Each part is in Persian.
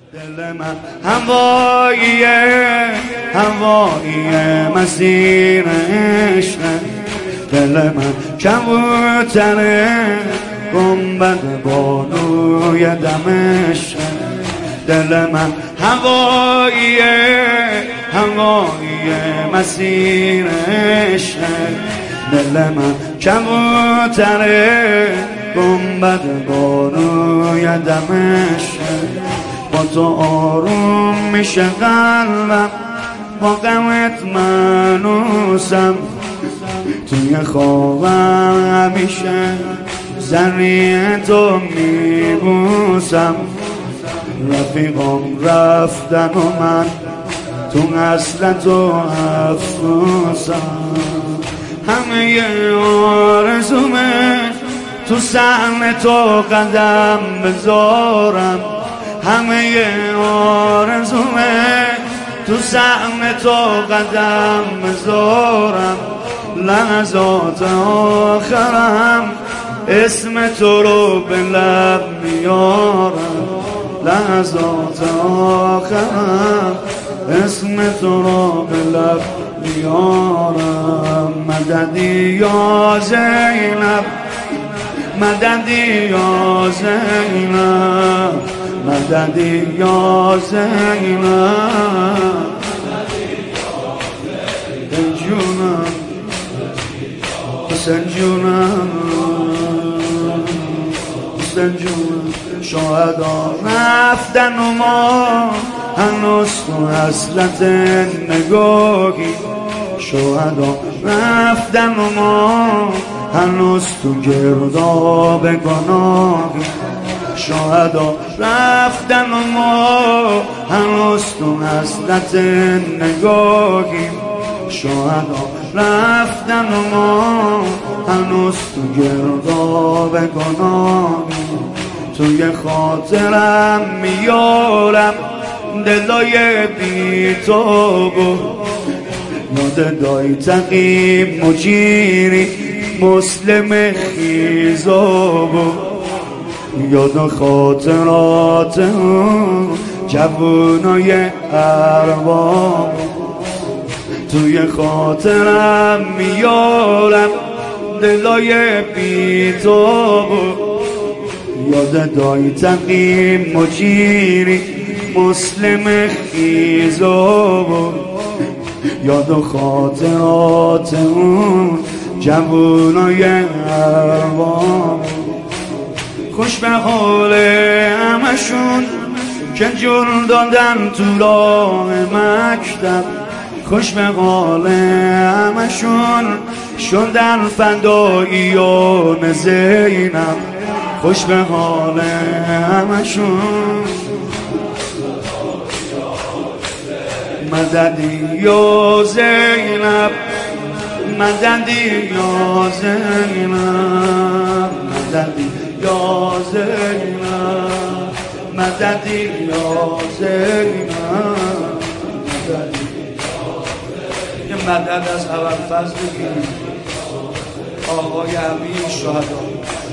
دل من هوایی مسیر عشق، دل من کبوتر گنبد بانوی دمشق، دل من هوایی مسیر عشق، دل من کبوتر گنبد بانوی دمشق. با تو آروم میشه قلبم، با غمت منوسم، توی خوابم همیشه زنی تو میبوسم. رفیقام رفتن و من تو حسرت و افسوسم، همه آرزومه تو صحن تو قدم بذارم، همه آرزومه تو صحن تو قدم بذارم. لحظات آخرم اسم تو رو به لب میارم، لحظات آخرم اسم تو رو به لب میارم. مددی یا زینب، مددی یا زینب، مددی یا زینب، جونم حسین جونم، حسین جونم. شهدا رفتن و ما هنوز تو حسرت نگاهی، شهدا رفتن و ما هنوز تو گرداب گناهی، شهدا رفتن و ما هنوز تو حسرت نگاهی، شهدا رفتن و ما هنوز تو گرداب گناهی. توی خاطرم میارم دلای بی تو بود، یاد دایی تقی مجیری مسلم خیزا بود، یاد خاطرات اون جوونای ارباب. توی خاطرم میارم دلای بی تو بود، یاد دایی تقی مجیری مسلم خیزا بود، یاد خاطرات اون جوونای ارباب. خوش به حال همشون که جون دادن تو راه مکتب، خوش به حال همشون شدن فداییان زینب، خوش به حال همشون. مددی یا زینب، مددی یا زینب، مددی یا زینب، مددی یا زینب، مددی. یه مدد از ابوالفضل بگیریم آقای امیر شهدا.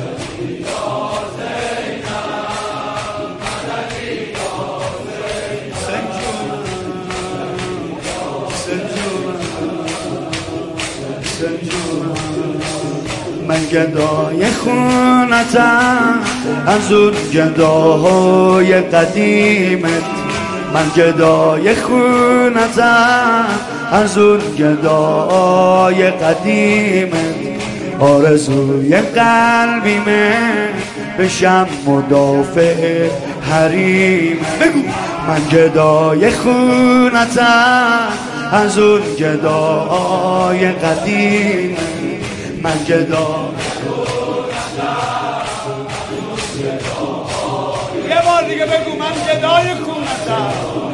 من گدای خونتم از اون گداهای قدیمت، من گدای خونتم از اون گداهای قدیمت. آرزوی قلبیمه بشم مدافع حریمت. بگو من گدای خونتم از اون گداهای قدیمت، من گدای. یه بار دیگه بگو من گدای خونتم،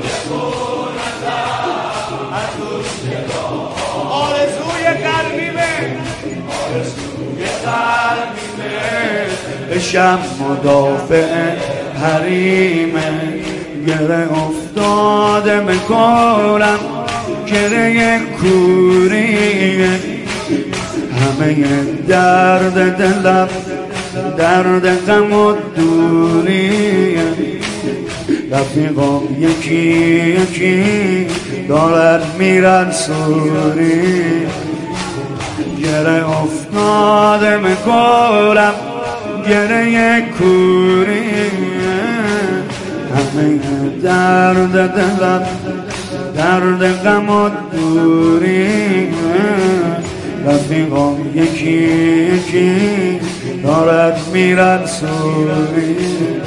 آرزوی قلبیمه بشم مدافع حریمه. گره افتاده میکنم گره کوریه، همه درد دلم درد غم و دوریه. رفیقام یکی یکی دارن میرن سوری گره افتاده میکنم گره کوری همه درد دلم درد غم و دوری رفیقام یکی یکی دارد میرن سوری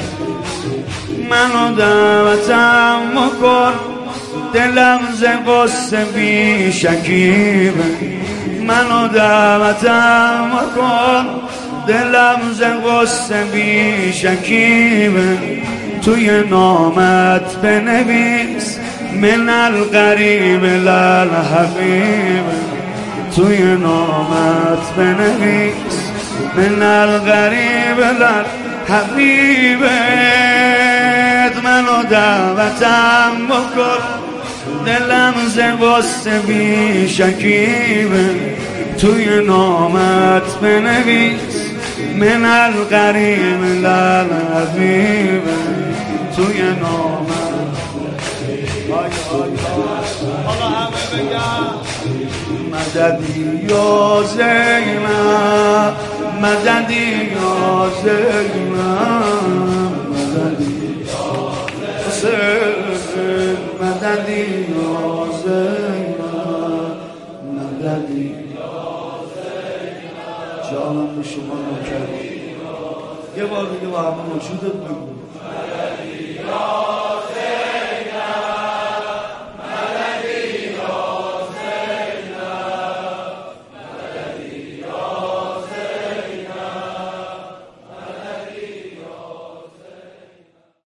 منو دعوتم مکن دلم ز غصه بی شکیبه منو دعوتم مکن دلم ز غصه بی شکیبه توی نامت بنویس من الغریب للحبیب توی نامت بنویس من الغریب للحبیب منو دعوتم بکن دلم ز غصه بی شکیبه توی نامت بنویس من الغریب للحبیب توی نامت حالا همه بگم مددی یا زینب مددی یا زینب مددی یا زینب مددی یا زینب مددی یا زینب جانم به شما نکرد یه بار دیگه با همه وجودت بگو